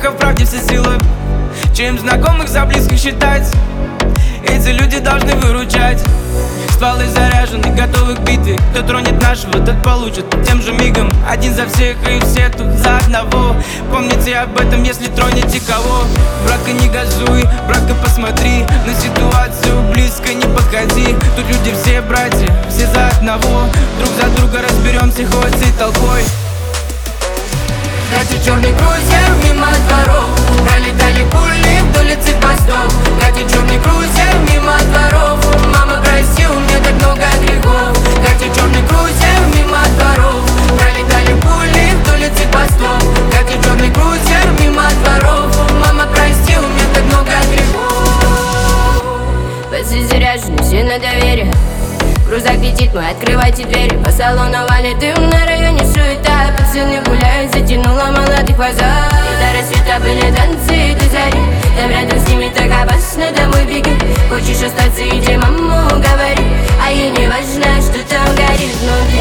страха в правде вся сила. Чем знакомых за близких считать, эти люди должны выручать. Стволы заряжены, готовы к битве. Кто тронет нашего, тот получит тем же мигом. Один за всех и все тут за одного. Помните об этом, если тронете кого. Брака не газуй, брака посмотри. На ситуацию близко не подходи. Тут люди все братья, все за одного. Друг за друга разберемся хоть и толпой. Катя черный крузер мимо дворов, пролетали пули вдоль этих постов. Катя черный крузер мимо дворов, мама прости, у меня так много грехов. Катя черный крузер мимо дворов, пролетали пули вдоль этих постов. Катя черный крузер мимо дворов, мама прости, у меня так много грехов. Пасы заряжены, все на доверие. Крузак летит, мы открывайте двери. По салону валит дым, на районе суета. Пацаны гуляют, затянула молодых глаза. И до рассвета были танцы до зари. Там рядом с ними так опасно, домой беги. Хочешь остаться, иди, маму говори. А ей не важно, что там горит, но